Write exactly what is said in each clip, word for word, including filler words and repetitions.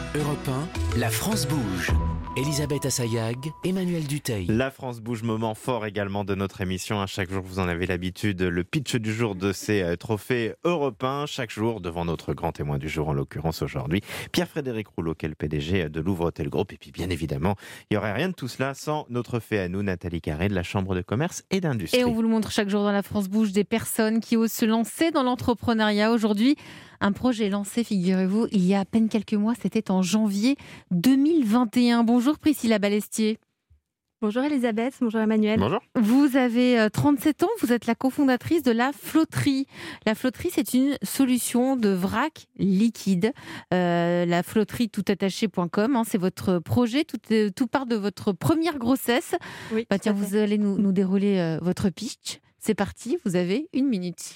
Europe un, la France bouge. Elisabeth Assayag, Emmanuel Dutheil. La France bouge, moment fort également de notre émission. Chaque jour, vous en avez l'habitude, le pitch du jour de ces trophées européens. Chaque jour, devant notre grand témoin du jour, en l'occurrence aujourd'hui, Pierre-Frédéric Rouleau, qui est le P D G de Louvre Hôtel Group. Et puis, bien évidemment, il n'y aurait rien de tout cela sans notre fée à nous, Nathalie Carré, de la Chambre de commerce et d'industrie. Et on vous le montre chaque jour dans la France bouge, des personnes qui osent se lancer dans l'entrepreneuriat. Aujourd'hui, un projet lancé, figurez-vous, il y a à peine quelques mois, c'était en janvier deux mille vingt et un. Bonjour Priscilla Balestier. Bonjour Elisabeth, bonjour Emmanuel. Bonjour. Vous avez trente-sept ans, vous êtes la cofondatrice de la Flotterie. La Flotterie, c'est une solution de vrac liquide. Euh, la flotterie toutattaché point com, hein, c'est votre projet, tout, tout part de votre première grossesse. Oui, bah, tiens, vous allez nous, nous dérouler euh, votre pitch. C'est parti, vous avez une minute.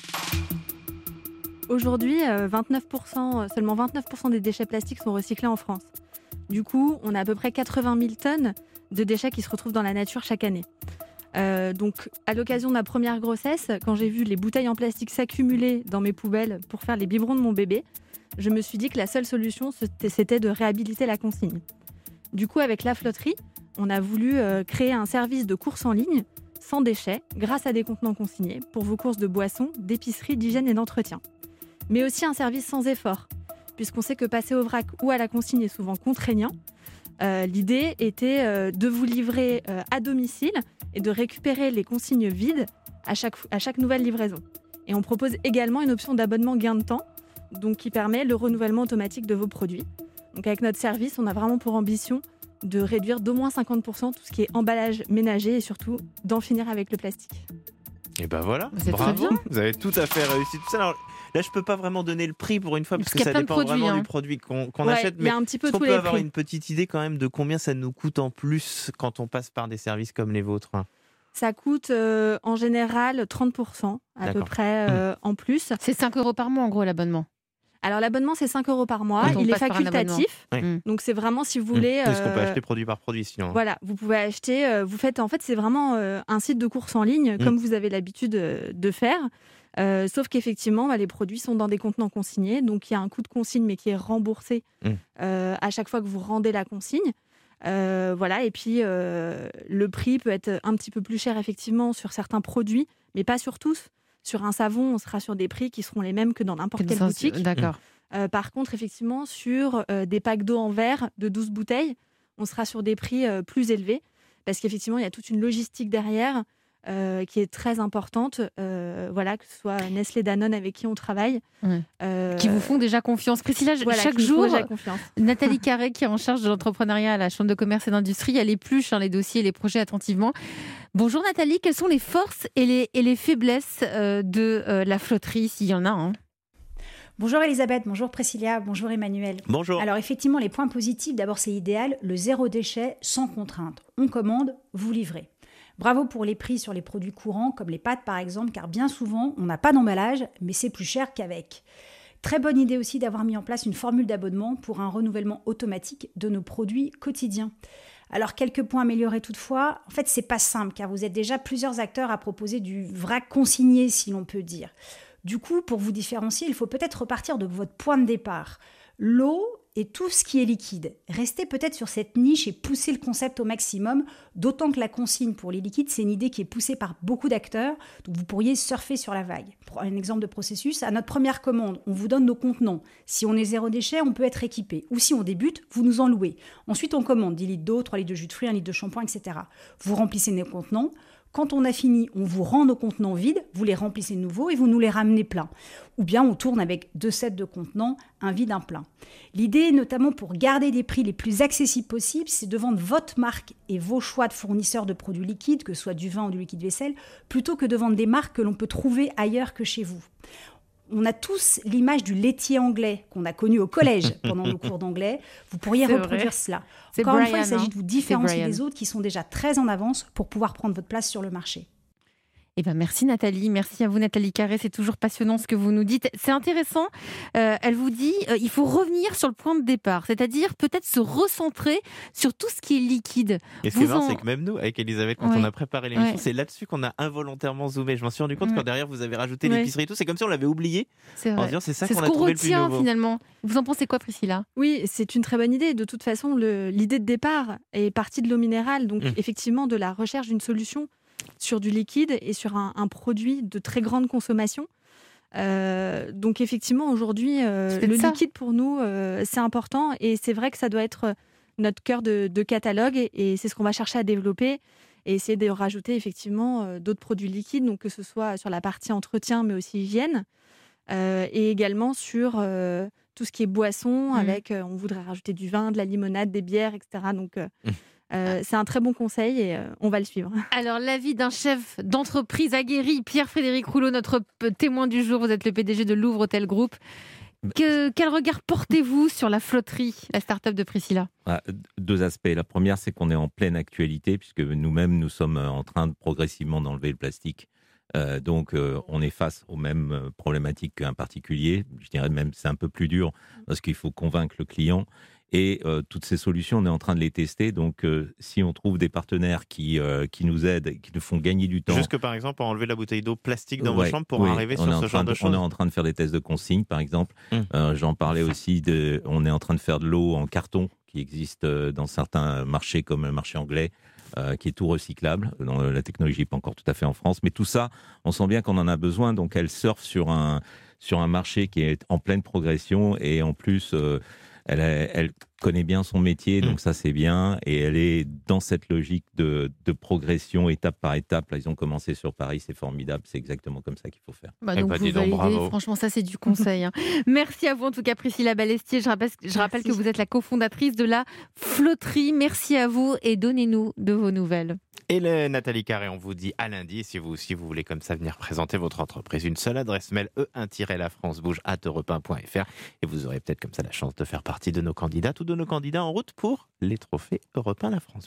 Aujourd'hui, euh, vingt-neuf pour cent, seulement vingt-neuf pour cent des déchets plastiques sont recyclés en France. Du coup, on a à peu près quatre-vingt mille tonnes de déchets qui se retrouvent dans la nature chaque année. Euh, donc, à l'occasion de ma première grossesse, quand j'ai vu les bouteilles en plastique s'accumuler dans mes poubelles pour faire les biberons de mon bébé, je me suis dit que la seule solution, c'était de réhabiliter la consigne. Du coup, avec la Flotterie, on a voulu euh, créer un service de course en ligne sans déchets, grâce à des contenants consignés, pour vos courses de boissons, d'épicerie, d'hygiène et d'entretien. Mais aussi un service sans effort, puisqu'on sait que passer au vrac ou à la consigne est souvent contraignant. Euh, l'idée était euh, de vous livrer euh, à domicile et de récupérer les consignes vides à chaque, à chaque nouvelle livraison. Et on propose également une option d'abonnement gain de temps, donc qui permet le renouvellement automatique de vos produits. Donc avec notre service, on a vraiment pour ambition de réduire d'au moins cinquante pour cent tout ce qui est emballage ménager et surtout d'en finir avec le plastique. Et ben voilà, c'est bravo, très bien. Vous avez tout à fait réussi tout ça. Alors, là, je peux pas vraiment donner le prix pour une fois, parce, Parce que qu'il y a ça plein de dépend produits, vraiment hein. du produit qu'on, qu'on Ouais, achète. il y a un petit peu est-ce qu'on tous peut les avoir prix. une petite idée quand même de combien ça nous coûte en plus quand on passe par des services comme les vôtres? Ça coûte euh, en général trente pour cent à D'accord. peu près euh, mmh. en plus. C'est cinq euros par mois en gros l'abonnement. Alors l'abonnement c'est cinq euros par mois, Quand on il est passe par un facultatif. Oui. Mmh. Donc c'est vraiment si vous voulez. Est-ce qu'on peut euh, acheter produit par produit sinon? Voilà, vous pouvez acheter. Euh, vous faites en fait c'est vraiment euh, un site de course en ligne Mmh. comme vous avez l'habitude euh, de faire. Euh, sauf qu'effectivement, bah, les produits sont dans des contenants consignés, donc il y a un coût de consigne, mais qui est remboursé mmh. euh, à chaque fois que vous rendez la consigne. Euh, voilà, et puis euh, le prix peut être un petit peu plus cher effectivement sur certains produits, mais pas sur tous. Sur un savon, on sera sur des prix qui seront les mêmes que dans n'importe quelle Ça, boutique. D'accord. Euh, par contre, effectivement, sur euh, des packs d'eau en verre de douze bouteilles, on sera sur des prix euh, plus élevés, parce qu'effectivement, il y a toute une logistique derrière. Euh, qui est très importante, euh, voilà, que ce soit Nestlé, Danone avec qui on travaille. Ouais. Euh, Qui vous font déjà confiance. Priscilla, voilà, chaque qui nous font jour, déjà confiance. Nathalie Carré, qui est en charge de l'entrepreneuriat à la Chambre de commerce et d'industrie, elle épluche hein, les dossiers et les projets attentivement. Bonjour Nathalie, quelles sont les forces et les, et les faiblesses euh, de euh, la Flotterie, s'il y en a hein? Bonjour Elisabeth, bonjour Priscilla, bonjour Emmanuel. Bonjour. Alors effectivement, les points positifs, d'abord c'est idéal, le zéro déchet sans contrainte. On commande, vous livrez. Bravo pour les prix sur les produits courants, comme les pâtes par exemple, car bien souvent, on n'a pas d'emballage, mais c'est plus cher qu'avec. Très bonne idée aussi d'avoir mis en place une formule d'abonnement pour un renouvellement automatique de nos produits quotidiens. Alors, quelques points améliorés toutefois. En fait, c'est pas simple, car vous êtes déjà plusieurs acteurs à proposer du vrac consigné, si l'on peut dire. Du coup, pour vous différencier, il faut peut-être repartir de votre point de départ. L'eau et tout ce qui est liquide. Restez peut-être sur cette niche et poussez le concept au maximum, d'autant que la consigne pour les liquides, c'est une idée qui est poussée par beaucoup d'acteurs, donc vous pourriez surfer sur la vague. Pour un exemple de processus, à notre première commande, on vous donne nos contenants. Si on est zéro déchet, on peut être équipé. Ou si on débute, vous nous en louez. Ensuite, on commande dix litres d'eau, trois litres de jus de fruits, un litre de shampoing, et cetera. Vous remplissez nos contenants. Quand on a fini, on vous rend nos contenants vides, vous les remplissez de nouveau et vous nous les ramenez pleins. Ou bien on tourne avec deux sets de contenants, un vide, un plein. L'idée, notamment pour garder des prix les plus accessibles possibles, c'est de vendre votre marque et vos choix de fournisseurs de produits liquides, que ce soit du vin ou du liquide vaisselle, plutôt que de vendre des marques que l'on peut trouver ailleurs que chez vous. On a tous l'image du laitier anglais qu'on a connu au collège pendant nos cours d'anglais. Vous pourriez C'est reproduire vrai. cela. C'est Encore Brian, une fois, il s'agit hein. de vous différencier C'est des Brian. autres qui sont déjà très en avance pour pouvoir prendre votre place sur le marché. Eh ben merci Nathalie, merci à vous Nathalie Carré, c'est toujours passionnant ce que vous nous dites. C'est intéressant, euh, elle vous dit euh, il faut revenir sur le point de départ, c'est-à-dire peut-être se recentrer sur tout ce qui est liquide. Et ce qui est Vous marrant, en- c'est que même nous, avec Elisabeth, quand Ouais. on a préparé l'émission, Ouais. c'est là-dessus qu'on a involontairement zoomé. Je m'en suis rendu compte Ouais. quand derrière vous avez rajouté Ouais. l'épicerie et tout, c'est comme si on l'avait oublié. C'est En vrai. se disant, c'est ça C'est qu'on ce a qu'on trouvé le plus retient nouveau. finalement. Vous en pensez quoi Priscilla? Oui, c'est une très bonne idée. De toute façon, le- l'idée de départ est partie de l'eau minérale, donc Mmh. effectivement de la recherche d'une solution sur du liquide et sur un, un produit de très grande consommation. Euh, donc effectivement, aujourd'hui, euh, C'est peut-être le ça. liquide pour nous, euh, c'est important et c'est vrai que ça doit être notre cœur de, de catalogue et, et c'est ce qu'on va chercher à développer et essayer de rajouter effectivement euh, d'autres produits liquides, donc que ce soit sur la partie entretien mais aussi hygiène euh, et également sur euh, tout ce qui est boisson Mhm. avec, euh, on voudrait rajouter du vin, de la limonade, des bières, et cetera. Donc euh, Mhm. euh, c'est un très bon conseil et euh, on va le suivre. Alors, l'avis d'un chef d'entreprise aguerri, Pierre-Frédéric Rouleau, notre p- témoin du jour. Vous êtes le P D G de Louvre Hôtel Group. Que, quel regard portez-vous sur la flotterie, la start-up de Priscilla? Ah, deux aspects. La première, c'est qu'on est en pleine actualité, puisque nous-mêmes, nous sommes en train de progressivement d'enlever le plastique. Euh, donc, euh, on est face aux mêmes euh, problématiques qu'un particulier. Je dirais même c'est un peu plus dur, parce qu'il faut convaincre le client. Et euh, toutes ces solutions, on est en train de les tester. Donc, euh, si on trouve des partenaires qui, euh, qui nous aident, qui nous font gagner du temps... Jusque par exemple, enlever la bouteille d'eau plastique dans Ouais, vos chambres pour oui, arriver on sur est en ce train genre de, de- choses. On est en train de faire des tests de consigne, par exemple. Mmh. Euh, J'en parlais aussi, de, on est en train de faire de l'eau en carton, qui existe euh, dans certains marchés, comme le marché anglais, euh, qui est tout recyclable. Dans, la technologie n'est pas encore tout à fait en France. Mais tout ça, on sent bien qu'on en a besoin. Donc, elle surfe sur un, sur un marché qui est en pleine progression. Et en plus, euh, elle, a- elle connaît bien son métier, donc Mm. ça c'est bien, et elle est dans cette logique de, de progression étape par étape. Là, ils ont commencé sur Paris, c'est formidable, c'est exactement comme ça qu'il faut faire. Bah Eh donc bah, vous dis donc, validez, bravo. franchement ça c'est du conseil. hein. Merci à vous en tout cas Priscilla Balestier. Je rappelle, je rappelle que Merci. vous êtes la cofondatrice de la Flotterie. Merci à vous et donnez-nous de vos nouvelles. Et le Nathalie Carré, on vous dit à lundi. Et si vous aussi vous voulez comme ça venir présenter votre entreprise, une seule adresse mail, e un la france bouge arobase europe un point f r, et vous aurez peut-être comme ça la chance de faire partie de nos candidates ou de nos candidats en route pour les trophées Europe un La France.